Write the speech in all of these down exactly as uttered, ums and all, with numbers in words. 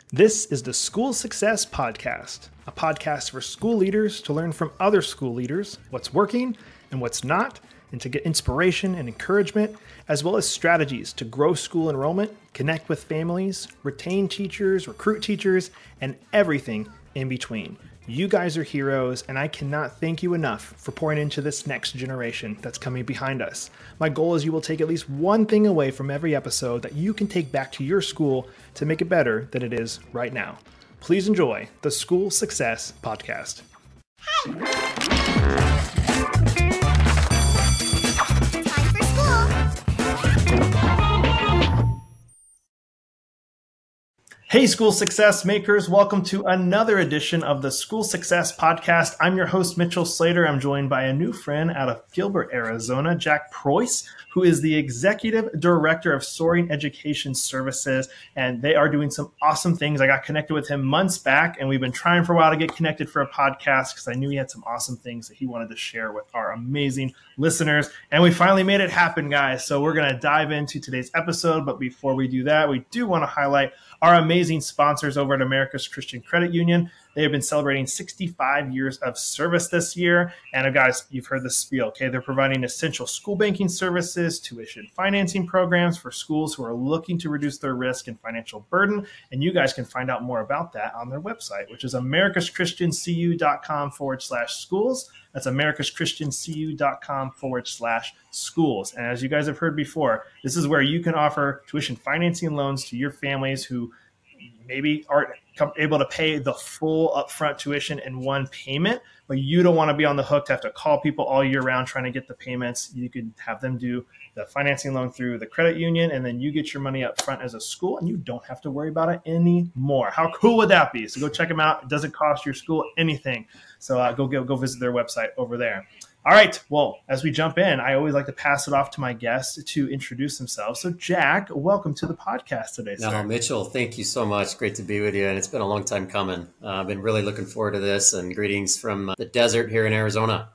This is the School Success Podcast, a podcast for school leaders to learn from other school leaders what's working and what's not, and to get inspiration and encouragement, as well as strategies to grow school enrollment, connect with families, retain teachers, recruit teachers, and everything in between. You guys are heroes, and I cannot thank you enough for pouring into this next generation that's coming behind us. My goal is you will take at least one thing away from every episode that you can take back to your school to make it better than it is right now. Please enjoy the School Success Podcast. Hey, School Success Makers. Welcome to another edition of the School Success Podcast. I'm your host, Mitchell Slater. I'm joined by a new friend out of Gilbert, Arizona, Jack Preuss, who is the Executive Director of Soaring Education Services, and they are doing some awesome things. I got connected with him months back, and we've been trying for a while to get connected for a podcast because I knew he had some awesome things that he wanted to share with our amazing listeners, and we finally made it happen, guys. So we're going to dive into today's episode, but before we do that, we do want to highlight our amazing sponsors over at America's Christian Credit Union. They have been celebrating sixty-five years of service this year. And uh, guys, you've heard the spiel, okay? They're providing essential school banking services, tuition financing programs for schools who are looking to reduce their risk and financial burden. And you guys can find out more about that on their website, which is americaschristiancu.com forward slash schools. That's americaschristiancu.com forward slash schools. And as you guys have heard before, this is where you can offer tuition financing loans to your families who maybe aren't able to pay the full upfront tuition in one payment, but you don't want to be on the hook to have to call people all year round trying to get the payments. You could have them do the financing loan through the credit union, and then you get your money up front as a school, and you don't have to worry about it anymore. How cool would that be? So go check them out. It doesn't cost your school anything. So uh, go, go, go visit their website over there. All right. Well, as we jump in, I always like to pass it off to my guests to introduce themselves. So, Jack, welcome to the podcast today, sir. No, Mitchell, thank you so much. Great to be with you. And it's been a long time coming. Uh, I've been really looking forward to this, and greetings from the desert here in Arizona.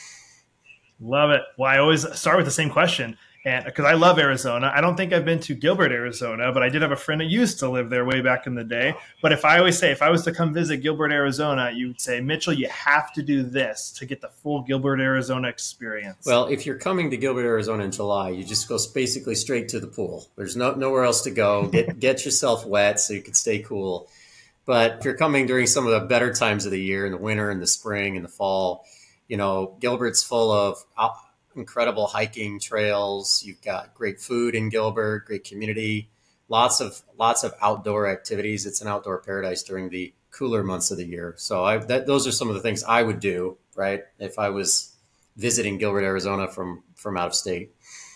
Love it. Well, I always start with the same question. And because I love Arizona, I don't think I've been to Gilbert, Arizona, but I did have a friend that used to live there way back in the day. But if I always say, if I was to come visit Gilbert, Arizona, you would say, Mitchell, you have to do this to get the full Gilbert, Arizona experience. Well, if you're coming to Gilbert, Arizona in July, you just go basically straight to the pool. There's no nowhere else to go. Get get yourself wet so you can stay cool. But if you're coming during some of the better times of the year, in the winter, in the spring, in the fall, you know, Gilbert's full of incredible hiking trails. You've got great food in Gilbert, great community, lots of lots of outdoor activities. It's an outdoor paradise during the cooler months of the year. So I, that, those are some of the things I would do, right, if I was visiting Gilbert, Arizona from from out of state.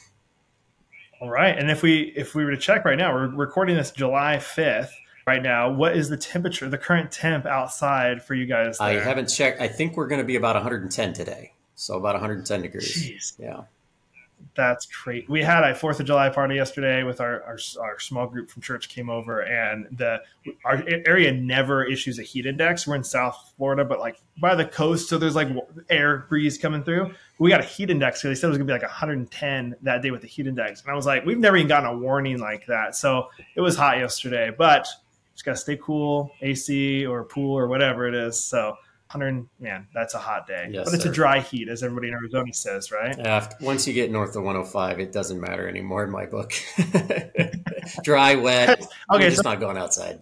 All right. And if we if we were to check right now, we're recording this July fifth. Right now, what is the temperature, the current temp outside for you guys there? I haven't checked. I think we're going to be about one hundred ten today. So about one hundred ten degrees. Jeez. Yeah. That's great. We had a fourth of July party yesterday with our, our, our small group from church came over, and the our area never issues a heat index. We're in South Florida, but like by the coast, so there's like air breeze coming through. We got a heat index, so they said it was gonna be like one hundred ten that day with the heat index. And I was like, we've never even gotten a warning like that. So it was hot yesterday, but just gotta stay cool, A C or pool or whatever it is. So one hundred, man, that's a hot day. Yes, but it's sir. a dry heat, as everybody in Arizona says, right? Uh, once you get north of one oh five, it doesn't matter anymore in my book. Dry, wet, okay, you're just so, not going outside.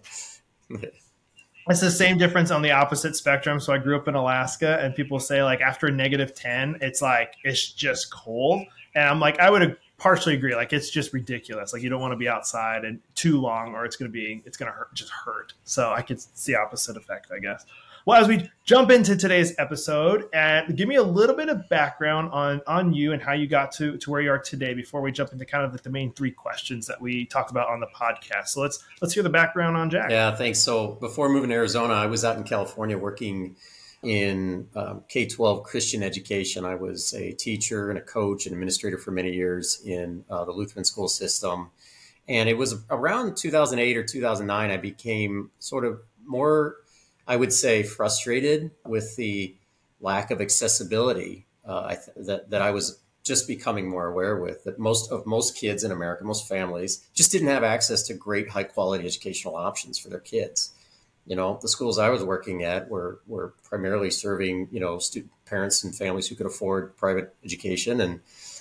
It's the same difference on the opposite spectrum. So I grew up in Alaska, and people say like after negative ten, it's like, it's just cold. And I'm like, I would partially agree. Like, it's just ridiculous. Like, you don't want to be outside and too long, or it's going to be, it's going to hurt, just hurt. So I could see the opposite effect, I guess. Well, as we jump into today's episode, and give me a little bit of background on, on you and how you got to, to where you are today before we jump into kind of the, the main three questions that we talked about on the podcast. So let's let's hear the background on Jack. Yeah, thanks. So before moving to Arizona, I was out in California working in um, K twelve Christian education. I was a teacher and a coach and administrator for many years in uh, the Lutheran school system. And it was around two thousand eight or two thousand nine, I became sort of more, I would say, frustrated with the lack of accessibility uh, I th- that, that I was just becoming more aware with that most of most kids in America, most families just didn't have access to great high quality educational options for their kids. You know, the schools I was working at were were primarily serving, you know, student parents and families who could afford private education. And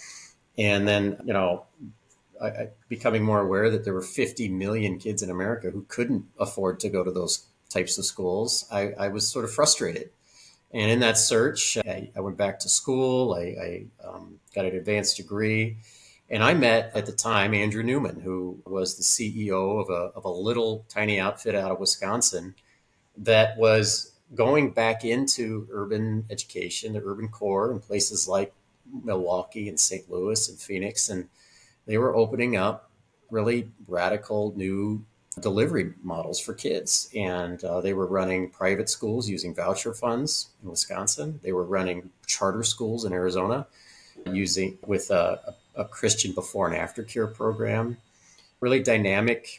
and then, you know, I, I becoming more aware that there were fifty million kids in America who couldn't afford to go to those types of schools. I, I was sort of frustrated. And in that search, I, I went back to school. I, I um, got an advanced degree. And I met at the time Andrew Newman, who was the C E O of a, of a little tiny outfit out of Wisconsin that was going back into urban education, the urban core in places like Milwaukee and Saint Louis and Phoenix. And they were opening up really radical new delivery models for kids. And uh, they were running private schools using voucher funds in Wisconsin. They were running charter schools in Arizona using with a, a Christian before and after care program, really dynamic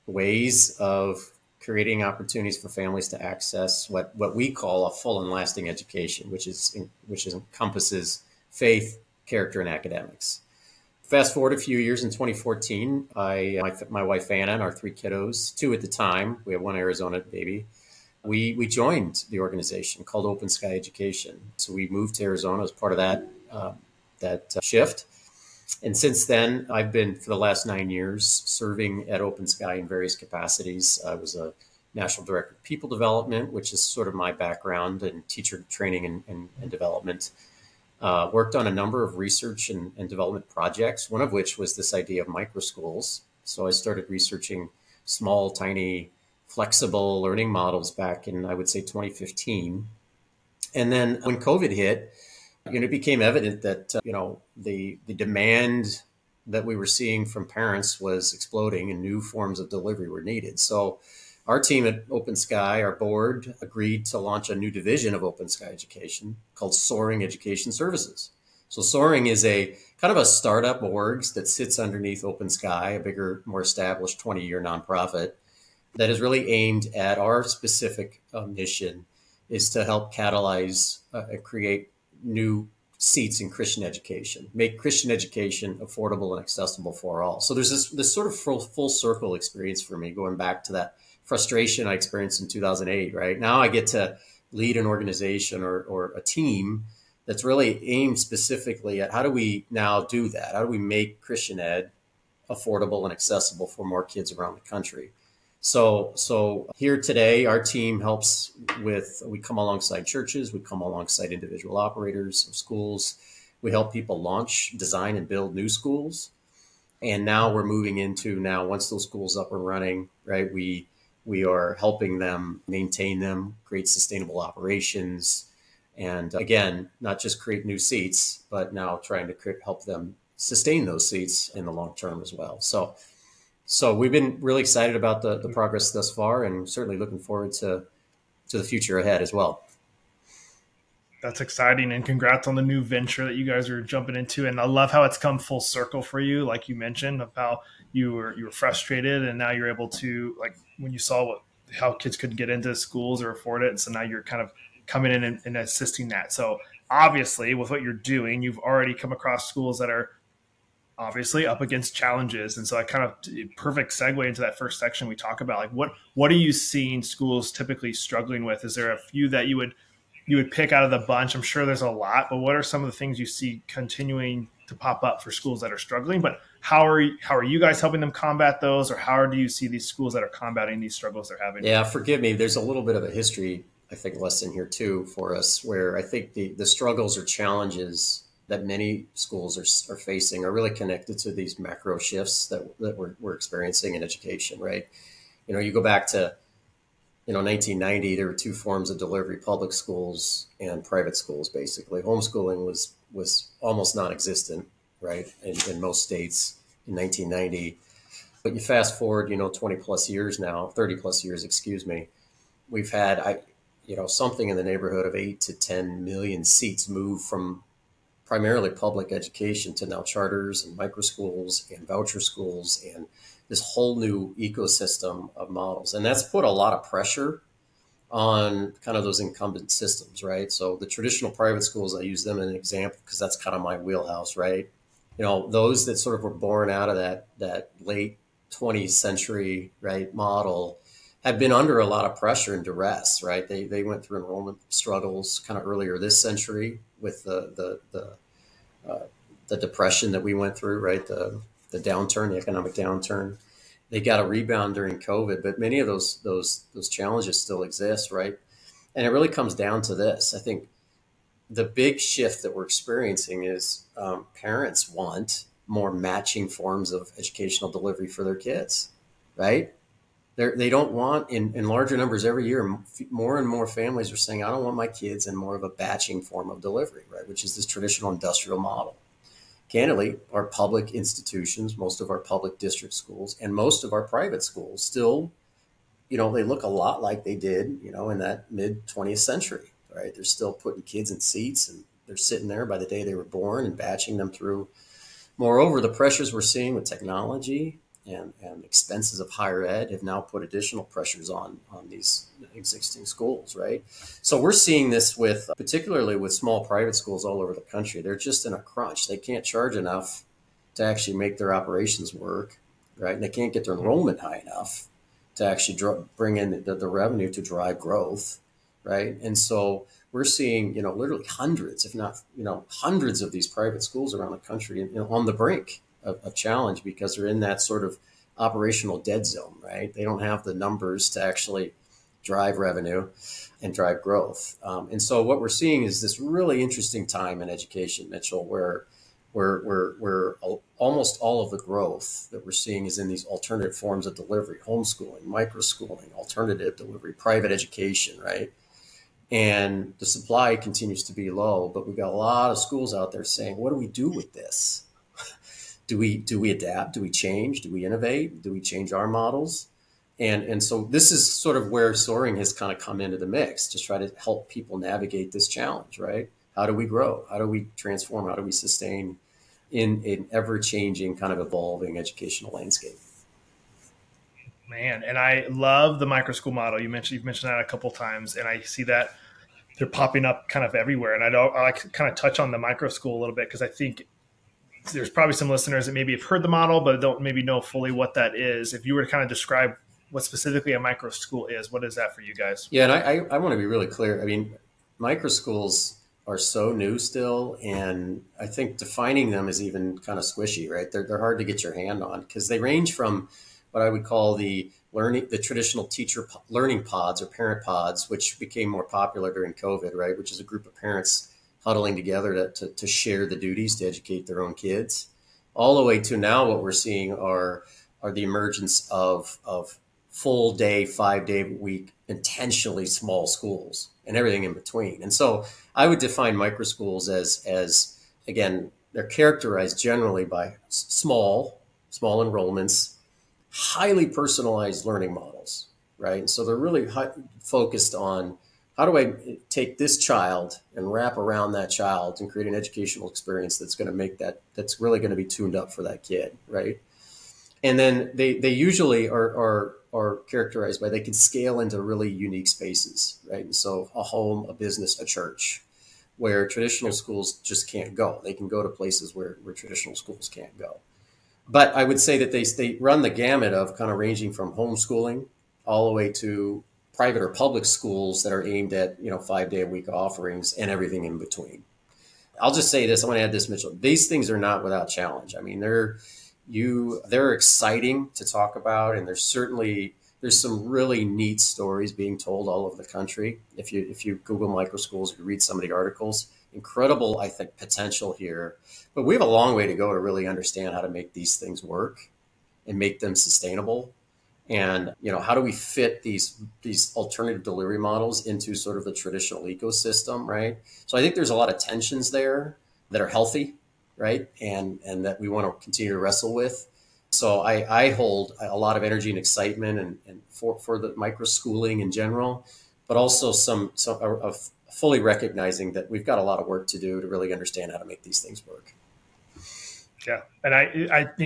ways of creating opportunities for families to access what, what we call a full and lasting education, which is which is, encompasses faith, character, and academics. Fast forward a few years in twenty fourteen, I, my, my wife Anna and our three kiddos, two at the time, we have one Arizona baby, we we joined the organization called Open Sky Education. So we moved to Arizona as part of that uh, that uh, shift. And since then, I've been, for the last nine years, serving at Open Sky in various capacities. I was a National Director of People Development, which is sort of my background, and teacher training and, and, and development. Uh, worked on a number of research and, and development projects, one of which was this idea of microschools. So I started researching small, tiny, flexible learning models back in, I would say, twenty fifteen. And then when COVID hit, you know, it became evident that, uh, you know, the the demand that we were seeing from parents was exploding and new forms of delivery were needed. So our team at Open Sky, our board, agreed to launch a new division of Open Sky Education called Soaring Education Services. So Soaring is a kind of a startup orgs that sits underneath Open Sky, a bigger, more established twenty-year nonprofit that is really aimed at our specific uh, mission is to help catalyze uh, and create new seats in Christian education, make Christian education affordable and accessible for all. So there's this, this sort of full, full circle experience for me, going back to that frustration I experienced in two thousand eight, right? Now I get to lead an organization or, or a team that's really aimed specifically at how do we now do that? How do we make Christian ed affordable and accessible for more kids around the country? So, so here today, our team helps with, we come alongside churches, we come alongside individual operators of schools. We help people launch, design, and build new schools. And now we're moving into now, once those schools up and running, right, we we are helping them maintain them, create sustainable operations. And again, not just create new seats, but now trying to create, help them sustain those seats in the long term as well. So So we've been really excited about the, the progress thus far, and certainly looking forward to, to the future ahead as well. That's exciting, and congrats on the new venture that you guys are jumping into. And I love how it's come full circle for you, like you mentioned, of how you were you were frustrated, and now you're able to, like when you saw what how kids could get into schools or afford it, and so now you're kind of coming in and, and assisting that. So obviously, with what you're doing, you've already come across schools that are obviously up against challenges. And so I kind of perfect segue into that first section we talk about, like what, what are you seeing schools typically struggling with? Is there a few that you would, you would pick out of the bunch? I'm sure there's a lot, but what are some of the things you see continuing to pop up for schools that are struggling? But how are you, how are you guys helping them combat those? Or how do you see these schools that are combating these struggles they're having? Yeah, forgive me. There's a little bit of a history, I think, lesson here too for us, where I think the, the struggles or challenges that many schools are, are facing are really connected to these macro shifts that, that we're, we're experiencing in education, right? You know, you go back to, you know, nineteen ninety, there were two forms of delivery, public schools and private schools, basically. Homeschooling was was almost non-existent, right, in, in most states in nineteen ninety. But you fast forward, you know, twenty plus years now, thirty plus years, excuse me, we've had, I, you know, something in the neighborhood of eight to ten million seats move from primarily public education to now charters and micro schools and voucher schools and this whole new ecosystem of models. And that's put a lot of pressure on kind of those incumbent systems, right? So the traditional private schools, I use them as an example because that's kind of my wheelhouse, right? You know, those that sort of were born out of that that late twentieth century, right, model have been under a lot of pressure and duress, right? They they went through enrollment struggles kind of earlier this century with the the the, uh, the depression that we went through, right? The the downturn, the economic downturn. They got a rebound during COVID, but many of those those those challenges still exist, right? And it really comes down to this. I think the big shift that we're experiencing is um, parents want more matching forms of educational delivery for their kids, right? They're, they don't want in, in larger numbers every year. More and more families are saying, I don't want my kids in more of a batching form of delivery, right? Which is this traditional industrial model. Candidly, our public institutions, most of our public district schools and most of our private schools still, you know, they look a lot like they did, you know, in that mid twentieth century, right? They're still putting kids in seats and they're sitting there by the day they were born and batching them through. Moreover, the pressures we're seeing with technology and, and expenses of higher ed have now put additional pressures on, on these existing schools, right? So we're seeing this with, particularly with small private schools all over the country. They're just in a crunch. They can't charge enough to actually make their operations work, right? And they can't get their enrollment high enough to actually dr- bring in the, the revenue to drive growth, right? And so we're seeing, you know, literally hundreds, if not, you know, hundreds of these private schools around the country, you know, on the brink of, of challenge because they're in that sort of operational dead zone, right? They don't have the numbers to actually drive revenue and drive growth. Um, and so what we're seeing is this really interesting time in education, Mitchell, where where, where, where almost all of the growth that we're seeing is in these alternative forms of delivery, homeschooling, microschooling, alternative delivery, private education, right? And the supply continues to be low, but we've got a lot of schools out there saying, what do we do with this? Do we do we adapt? Do we change? Do we innovate? Do we change our models? And and so this is sort of where Soaring has kind of come into the mix to try to help people navigate this challenge, right? How do we grow? How do we transform? How do we sustain in an ever-changing, kind of evolving educational landscape? Man, and I love the micro school model. You mentioned you've mentioned that a couple times, and I see that they're popping up kind of everywhere. And I don't I like to kind of touch on the micro school a little bit because I think there's probably some listeners that maybe have heard the model but don't maybe know fully what that is. If you were to kind of describe what specifically a micro school is, what is that for you guys? Yeah, and I, I, I want to be really clear. I mean, micro schools are so new still, and I think defining them is even kind of squishy, right? They're, they're hard to get your hand on because they range from what I would call the learning, the traditional teacher learning pods or parent pods, which became more popular during COVID, right? Which is a group of parents huddling together to, to, to share the duties to educate their own kids, all the way to now what we're seeing are are the emergence of of full day, five day week, intentionally small schools and everything in between. And so I would define micro schools as as again, they're characterized generally by small, small enrollments, highly personalized learning models, right? And so they're really high, focused on how do I take this child and wrap around that child and create an educational experience that's going to make that, that's really going to be tuned up for that kid, right? And then they, they usually are, are, are characterized by, they can scale into really unique spaces, right? And so a home, a business, a church, where traditional schools just can't go. They can go to places where, where traditional schools can't go. But I would say that they, they run the gamut of kind of ranging from homeschooling all the way to private or public schools that are aimed at, you know, five day a week offerings and everything in between. I'll just say this. I want to add this, Mitchell. These things are not without challenge. I mean, they're you they're exciting to talk about, and there's certainly there's some really neat stories being told all over the country. If you if you Google micro schools, if you read some of the articles, incredible, I think, potential here. But we have a long way to go to really understand how to make these things work and make them sustainable. And, you know, how do we fit these these alternative delivery models into sort of the traditional ecosystem, right? So I think there's a lot of tensions there that are healthy, right? And and that we want to continue to wrestle with. So I, I hold a lot of energy and excitement and, and for, for the micro schooling in general, but also some, some of fully recognizing that we've got a lot of work to do to really understand how to make these things work. Yeah. And I I think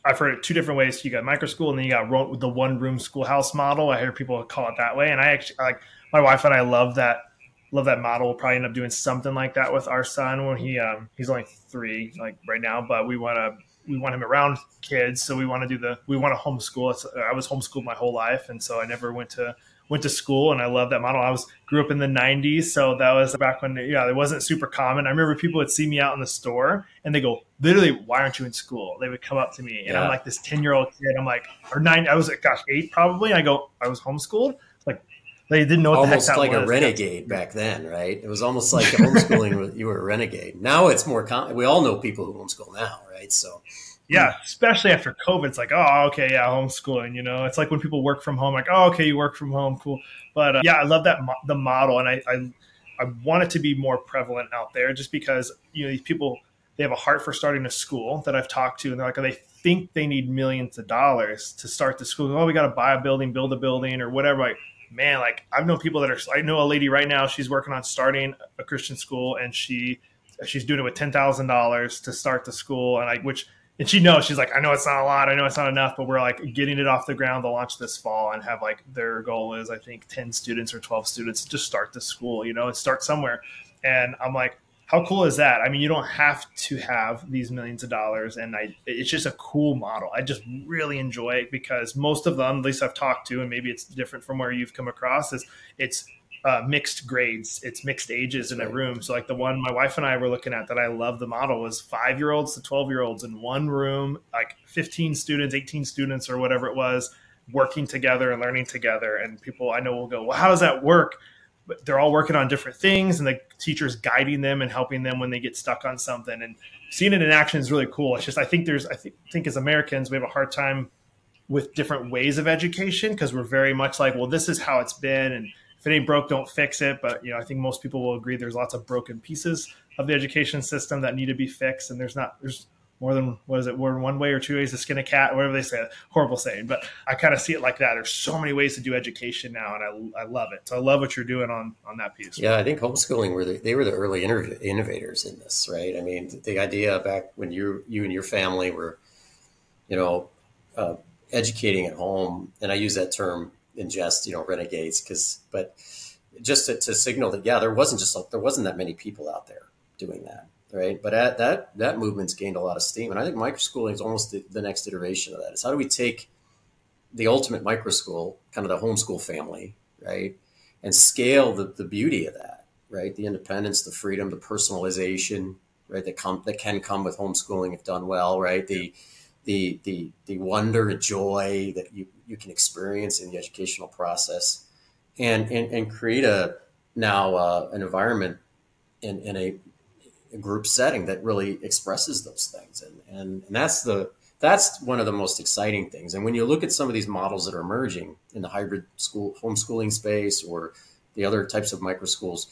I've heard it two different ways. You got micro school, and then you got ro- the one room schoolhouse model. I hear people call it that way, and I actually like my wife and I love that love that model. We'll probably end up doing something like that with our son when he um, he's only three like right now, but we want to we want him around kids, so we want to do the we want to homeschool. It's, I was homeschooled my whole life, and so I never went to went to school, and I love that model. I was grew up in the nineties, so that was back when yeah, it wasn't super common. I remember people would see me out in the store, and they go, literally, why aren't you in school? They would come up to me, and yeah. I'm like this ten year old kid. I'm like, or nine, I was like, gosh, eight probably. And I go, I was homeschooled. Like they didn't know what almost the heck that like was. a renegade back then, right? It was almost like homeschooling. You were a renegade. Now it's more common. We all know people who homeschool now, right? So. Yeah, especially after COVID, it's like, oh, okay, yeah, homeschooling. You know, it's like when people work from home, like, oh, okay, you work from home, cool. But uh, yeah, I love that mo- the model, and I, I I want it to be more prevalent out there, just because you know these people they have a heart for starting a school that I've talked to, and they're like, they think they need millions of dollars to start the school. Oh, we got to buy a building, build a building, or whatever. Like, man, like I've known people that are. I know a lady right now. She's working on starting a Christian school, and she she's doing it with ten thousand dollars to start the school, and I which. And she knows, she's like, I know it's not a lot, I know it's not enough, but we're like getting it off the ground. They'll launch this fall and have like their goal is, I think, ten students or twelve students to just start the school, you know, and start somewhere. And I'm like, how cool is that? I mean, you don't have to have these millions of dollars. And I, it's just a cool model. I just really enjoy it because most of them, at least I've talked to, and maybe it's different from where you've come across, is it's Uh, mixed grades, it's mixed ages in a room. So like the one my wife and I were looking at that I love the model was five year olds to twelve year olds in one room, like fifteen students, eighteen students or whatever it was, working together and learning together. And people I know will go, well, how does that work? But they're all working on different things, and the teacher's guiding them and helping them when they get stuck on something. And seeing it in action is really cool. It's just I think there's I think, think as Americans we have a hard time with different ways of education because we're very much like, well, this is how it's been, and if it ain't broke, don't fix it. But, you know, I think most people will agree there's lots of broken pieces of the education system that need to be fixed. And there's not, there's more than, what is it, more than one way or two ways to skin a cat, whatever they say, horrible saying. But I kind of see it like that. There's so many ways to do education now, and I, I love it. So I love what you're doing on, on that piece. Yeah, I think homeschooling, were the, they were the early inno- innovators in this, right? I mean, the idea back when you, you and your family were, you know, uh, educating at home, and I use that term in jest, you know, renegades, because, but just to, to signal that, yeah, there wasn't just, there wasn't that many people out there doing that, right? But at that, that movement's gained a lot of steam. And I think microschooling is almost the, the next iteration of that. Is how do we take the ultimate microschool, kind of the homeschool family, right? And scale the, the beauty of that, right? The independence, the freedom, the personalization, right? That come, that can come with homeschooling if done well, right? The, the, the, the wonder and joy that you, you can experience in the educational process, and, and, and create a, now uh, an environment in, in a, a group setting that really expresses those things. And, and, and that's the, that's one of the most exciting things. And when you look at some of these models that are emerging in the hybrid school, homeschooling space, or the other types of micro schools,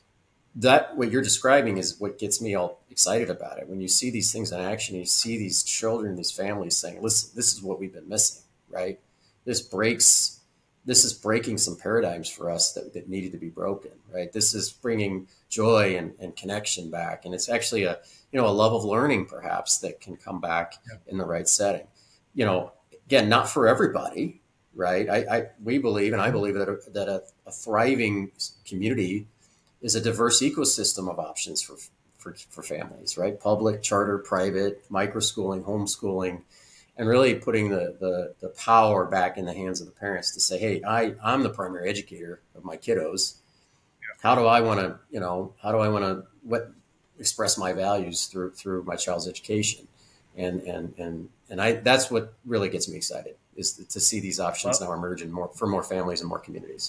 that what you're describing is what gets me all excited about it. When you see these things in action, you see these children, these families saying, listen, this is what we've been missing, right? This breaks, this is breaking some paradigms for us that, that needed to be broken, right? This is bringing joy and, and connection back. And it's actually a, you know, a love of learning perhaps that can come back yeah. in the right setting. You know, again, not for everybody, right? I, I we believe, and I believe that a, that a, a thriving community is a diverse ecosystem of options for, for, for families, right? Public, charter, private, microschooling, homeschooling, and really putting the, the, the power back in the hands of the parents to say, hey, I, I'm the primary educator of my kiddos. How do I want to, you know, how do I want to what express my values through, through my child's education? And, and, and, and I, that's what really gets me excited, is to see these options now emerge in more, for more families and more communities.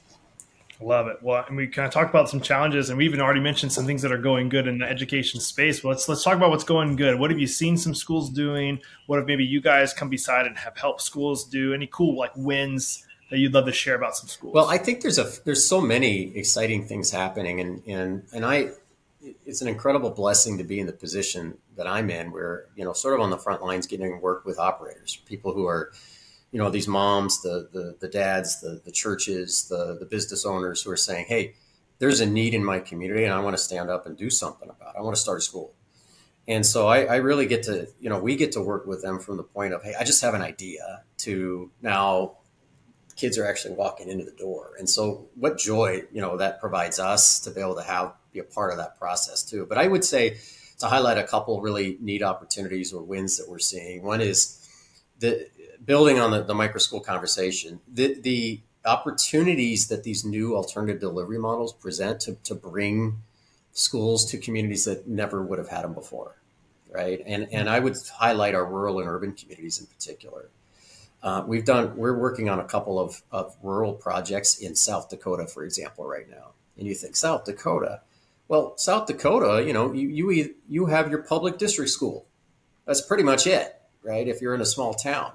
Love it. Well, and we kind of talked about some challenges, and we even already mentioned some things that are going good in the education space. Well, let's let's talk about what's going good. What have you seen some schools doing? What have maybe you guys come beside and have helped schools do? Any cool like wins that you'd love to share about some schools? Well, I think there's a there's so many exciting things happening, and and and I, it's an incredible blessing to be in the position that I'm in, where, you know, sort of on the front lines, getting to work with operators, people who are, you know, these moms, the the, the dads, the, the churches, the, the business owners who are saying, hey, there's a need in my community and I want to stand up and do something about it. I want to start a school. And so I, I really get to, you know, we get to work with them from the point of, hey, I just have an idea to now kids are actually walking into the door. And so what joy, you know, that provides us to be able to have, be a part of that process too. But I would say to highlight a couple really neat opportunities or wins that we're seeing. One is the building on the, the micro school conversation, the, the opportunities that these new alternative delivery models present to, to bring schools to communities that never would have had them before, right? And and I would highlight our rural and urban communities in particular. Uh, we've done, we're working on a couple of, of rural projects in South Dakota, for example, right now. And you think South Dakota, well, South Dakota, you know, you you you have your public district school. That's pretty much it, right? If you're in a small town,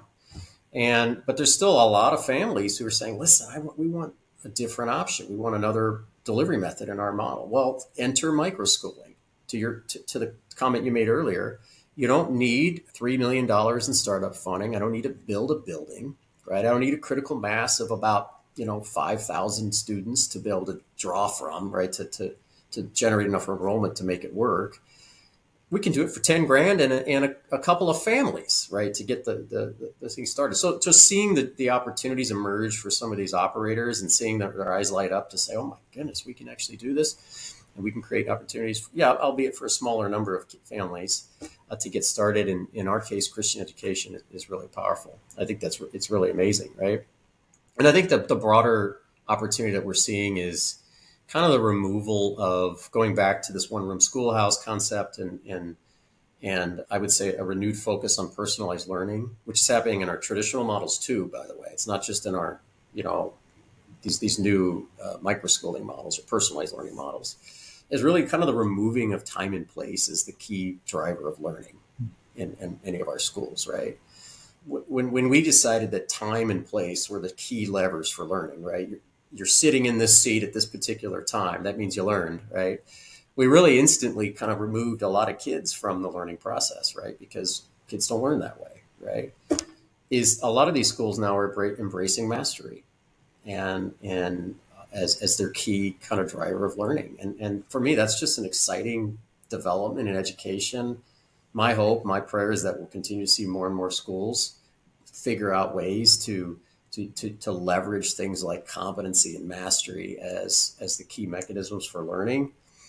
and but there's still a lot of families who are saying, listen, I want, we want a different option. We want another delivery method in our model. Well, enter microschooling. To your to, to the comment you made earlier, you don't need three million dollars in startup funding. I don't need to build a building, right? I don't need a critical mass of about, you know, five thousand students to be able to draw from, right? To, to, to generate enough enrollment to make it work. We can do it for ten grand and a, and a, a couple of families, right? To get the, the, the, the thing started. So just seeing the, the opportunities emerge for some of these operators and seeing their, their eyes light up to say, oh my goodness, we can actually do this. And we can create opportunities, yeah, albeit for a smaller number of families, uh, to get started. And in our case, Christian education is, is really powerful. I think that's it's really amazing, right? And I think that the broader opportunity that we're seeing is kind of the removal of going back to this one-room schoolhouse concept, and and and I would say a renewed focus on personalized learning, which is happening in our traditional models too. By the way, it's not just in our, you know, these these new uh, microschooling models or personalized learning models. Is really kind of the removing of time and place is the key driver of learning in, in any of our schools, right? When when we decided that time and place were the key levers for learning, right? You're, you're sitting in this seat at this particular time. That means you learned, right? We really instantly kind of removed a lot of kids from the learning process, right? Because kids don't learn that way, right? Is a lot of these schools now are embracing mastery and and as, as their key kind of driver of learning. And, and for me, that's just an exciting development in education. My hope, my prayer is that we'll continue to see more and more schools figure out ways to, to, to, to leverage things like competency and mastery as, as the key mechanisms for learning.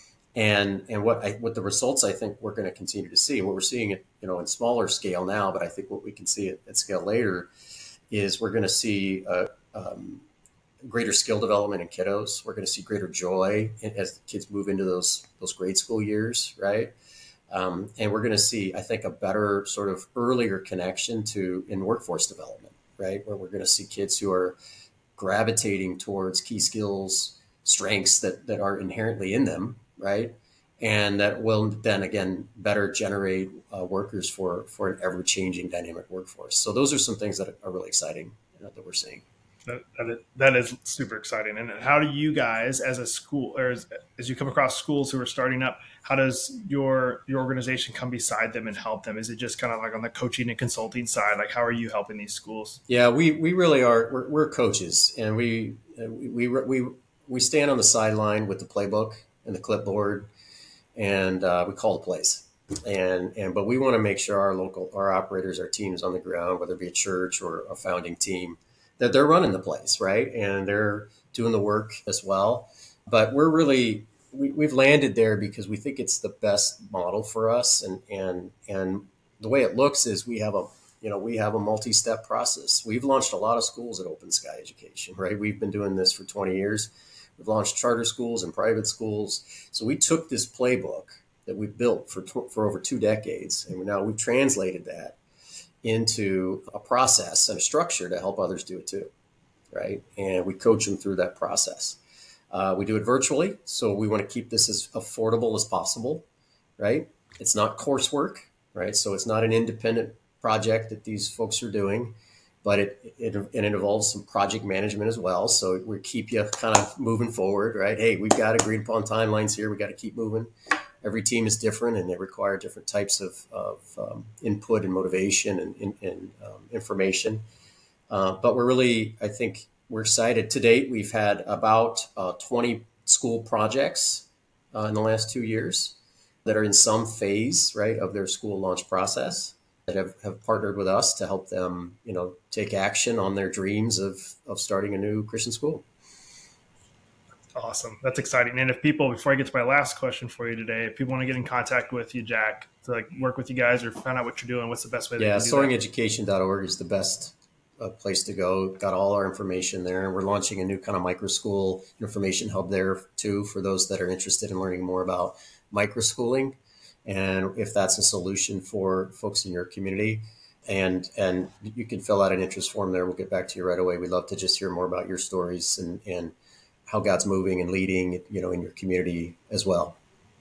And, and what I, what the results I think we're going to continue to see, what we're seeing it, you know, in smaller scale now, but I think what we can see at, at scale later is we're going to see a, um, greater skill development in kiddos. We're going to see greater joy as the kids move into those those grade school years, right? Um, and we're going to see, I think, a better sort of earlier connection to in workforce development, right? Where we're going to see kids who are gravitating towards key skills, strengths that that are inherently in them, right? And that will then again better generate uh, workers for for an ever changing dynamic workforce. So those are some things that are really exciting, you know, that we're seeing. That, that, is, that is super exciting. And how do you guys, as a school, or as, as you come across schools who are starting up, how does your your organization come beside them and help them? Is it just kind of like on the coaching and consulting side? Like, how are you helping these schools? Yeah, we we really are. We're, we're coaches, and we we we we stand on the sideline with the playbook and the clipboard, and uh, we call the plays. And and but we want to make sure our local our operators, our teams on the ground, whether it be a church or a founding team, that they're running the place, right? And they're doing the work as well. But we're really, we, we've landed there because we think it's the best model for us. And, and, and the way it looks is we have a, you know, we have a multi-step process. We've launched a lot of schools at Open Sky Education, right? We've been doing this for twenty years. We've launched charter schools and private schools. So we took this playbook that we built for, for over two decades, and now we've translated that into a process and a structure to help others do it too, right? And we coach them through that process. Uh, we do it virtually, so we want to keep this as affordable as possible, right? It's not coursework, right? So it's not an independent project that these folks are doing, but it it, and it involves some project management as well. So we keep you kind of moving forward, right? Hey, we've got agreed upon timelines here. We got to keep moving. Every team is different, and they require different types of, of um, input and motivation and, and, and um, information. Uh, but we're really, I think, we're excited. To date, we've had about uh, twenty school projects uh, in the last two years. that are in some phase, right, of their school launch process that have, have partnered with us to help them, you know, take action on their dreams of, of starting a new Christian school. Awesome. That's exciting. And if people, before I get to my last question for you today, if people want to get in contact with you, Jack, to like work with you guys or find out what you're doing, what's the best way? Yeah, they can do soaring that? education dot org is the best uh, place to go. Got all our information there. And we're launching a new kind of micro school information hub there too, for those that are interested in learning more about micro schooling and if that's a solution for folks in your community. And and you can fill out an interest form there. We'll get back to you right away. We'd love to just hear more about your stories and, and how God's moving and leading, you know, in your community as well.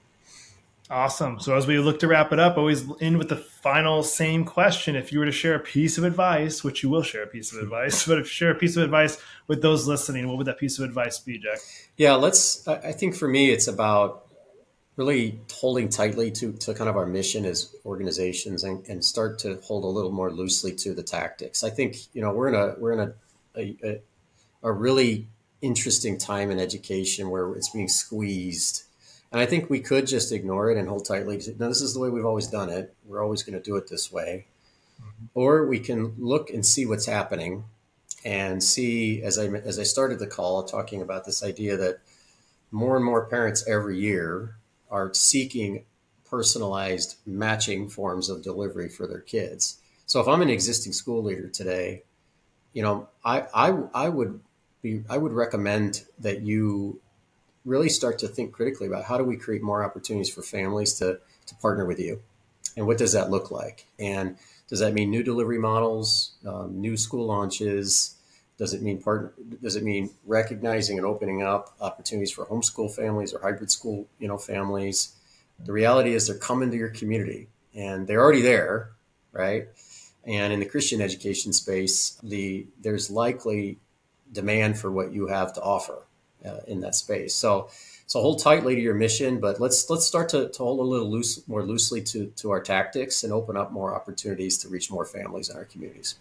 Awesome. So as we look to wrap it up, always end with the final same question. If you were to share a piece of advice, which you will share a piece of advice, but if you share a piece of advice with those listening, what would that piece of advice be, Jack? Yeah, let's, I think for me, it's about really holding tightly to, to kind of our mission as organizations and, and start to hold a little more loosely to the tactics. I think, you know, we're in a, we're in a, a, a, a really interesting time in education where it's being squeezed. And I think we could just ignore it and hold tightly to, no, this is the way we've always done it. We're always going to do it this way. Mm-hmm. Or we can look and see what's happening and see, as I, as I started the call, talking about this idea that more and more parents every year are seeking personalized matching forms of delivery for their kids. So if I'm an existing school leader today, you know, I, I, I would be, I would recommend that you really start to think critically about how do we create more opportunities for families to, to partner with you? And what does that look like? And does that mean new delivery models, um, new school launches? Does it mean part, does it mean recognizing and opening up opportunities for homeschool families or hybrid school, you know, families? The reality is they're coming to your community and they're already there, right? And in the Christian education space, the there's likely demand for what you have to offer uh, in that space. So, so hold tightly to your mission, but let's let's start to, to hold a little loose, more loosely to, to our tactics and open up more opportunities to reach more families in our communities.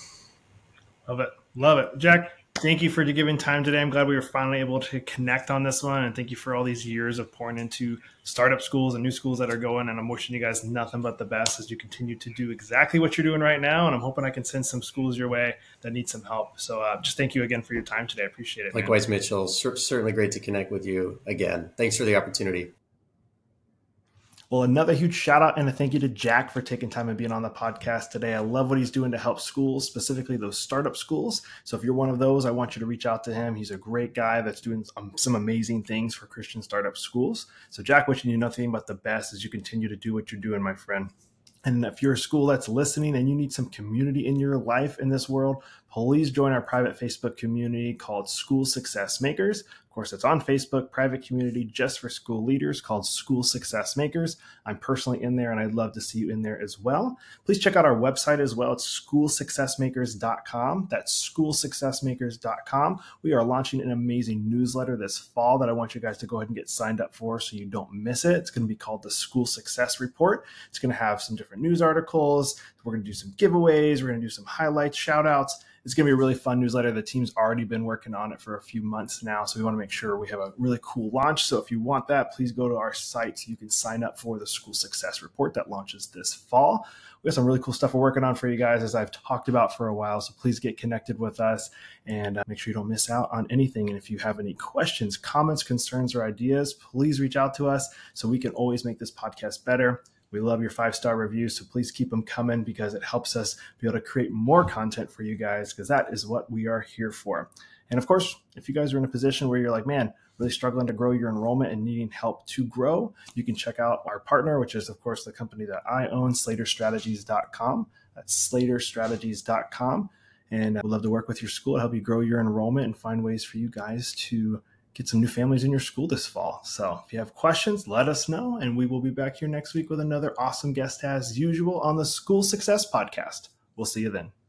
Love it. Love it. Jack, thank you for giving time today. I'm glad we were finally able to connect on this one. And thank you for all these years of pouring into startup schools and new schools that are going. And I'm wishing you guys nothing but the best as you continue to do exactly what you're doing right now. And I'm hoping I can send some schools your way that need some help. So uh, just thank you again for your time today. I appreciate it. Likewise, man. Mitchell. C- certainly great to connect with you again. Thanks for the opportunity. Well, another huge shout out and a thank you to Jack for taking time and being on the podcast today. I love what he's doing to help schools, specifically those startup schools. So if you're one of those, I want you to reach out to him. He's a great guy that's doing um, some amazing things for Christian startup schools. So Jack, wishing you nothing but the best as you continue to do what you're doing, my friend. And if you're a school that's listening and you need some community in your life in this world, please join our private Facebook community called School Success Makers. Of course, it's on Facebook, private community just for school leaders called School Success Makers. I'm personally in there and I'd love to see you in there as well. Please check out our website as well. It's school success makers dot com. That's school success makers dot com. We are launching an amazing newsletter this fall that I want you guys to go ahead and get signed up for so you don't miss it. It's going to be called the School Success Report. It's going to have some different news articles. We're going to do some giveaways. We're going to do some highlights, shout outs. It's going to be a really fun newsletter. The team's already been working on it for a few months now, so we want to make sure we have a really cool launch. So if you want that, please go to our site so you can sign up for the School Success Report that launches this fall. We have some really cool stuff we're working on for you guys, as I've talked about for a while, so please get connected with us and uh, make sure you don't miss out on anything. And if you have any questions, comments, concerns, or ideas, please reach out to us so we can always make this podcast better. We love your five-star reviews, so please keep them coming because it helps us be able to create more content for you guys because that is what we are here for. And of course, if you guys are in a position where you're like, man, really struggling to grow your enrollment and needing help to grow, you can check out our partner, which is, of course, the company that I own, slater strategies dot com. That's slater strategies dot com. And we'd love to work with your school to help you grow your enrollment and find ways for you guys to get some new families in your school this fall. So if you have questions, let us know. And we will be back here next week with another awesome guest as usual on the School Success Podcast. We'll see you then.